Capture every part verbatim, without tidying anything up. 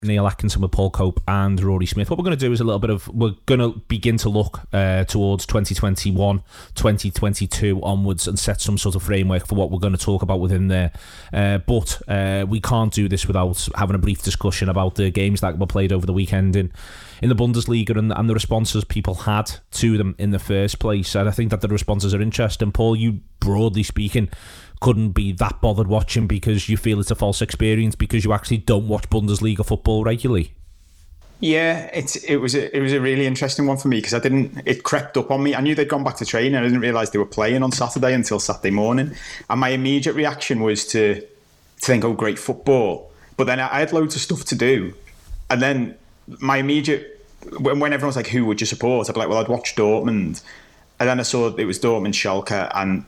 Neil Atkinson with Paul Cope and Rory Smith. What we're going to do is a little bit of, we're going to begin to look uh, towards twenty twenty-one, twenty twenty-two onwards and set some sort of framework for what we're going to talk about within there. Uh, but uh, we can't do this without having a brief discussion about the games that were played over the weekend in, in the Bundesliga and, and the responses people had to them in the first place. And I think that the responses are interesting. Paul, you, broadly speaking, couldn't be that bothered watching because you feel it's a false experience because you actually don't watch Bundesliga football regularly. Yeah, it's it was a, it was a really interesting one for me because I didn't. It crept up on me. I knew they'd gone back to training. I didn't realise they were playing on Saturday until Saturday morning, and my immediate reaction was to to think, "Oh, great football!" But then I had loads of stuff to do, and then my immediate when, when everyone was like, "Who would you support?" I'd be like, "Well, I'd watch Dortmund," and then I saw it was Dortmund Schalke, and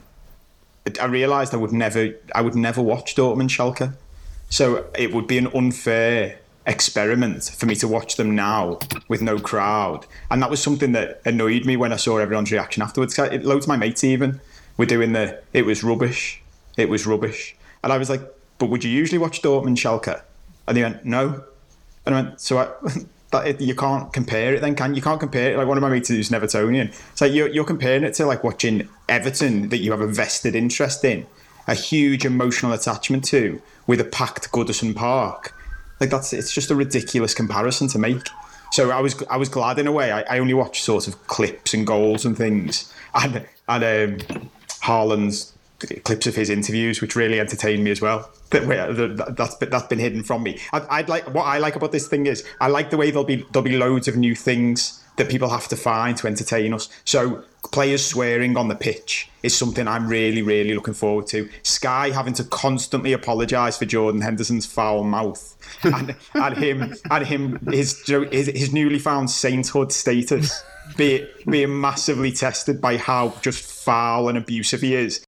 I realised I would never, I would never watch Dortmund Schalke, so it would be an unfair experiment for me to watch them now with no crowd, and that was something that annoyed me when I saw everyone's reaction afterwards. It, loads of my mates even were doing the, it was rubbish, it was rubbish, and I was like, but would you usually watch Dortmund Schalke? And they went, no, and I went, so I. That you can't compare it then, can you? You can't compare it. Like one of my mates who's an Evertonian, it's like you're, you're comparing it to like watching Everton that you have a vested interest in, a huge emotional attachment to, with a packed Goodison Park. Like that's it's just a ridiculous comparison to make. So I was I was glad in a way. I, I only watched sort of clips and goals and things, and and um, Haaland's clips of his interviews, which really entertained me as well. That, that that's that's been hidden from me. I, I'd like what I like about this thing is I like the way there'll be there'll be loads of new things that people have to find to entertain us. So players swearing on the pitch is something I'm really really looking forward to. Sky having to constantly apologise for Jordan Henderson's foul mouth and, and him and him his his, his newly found sainthood status being being massively tested by how just foul and abusive he is.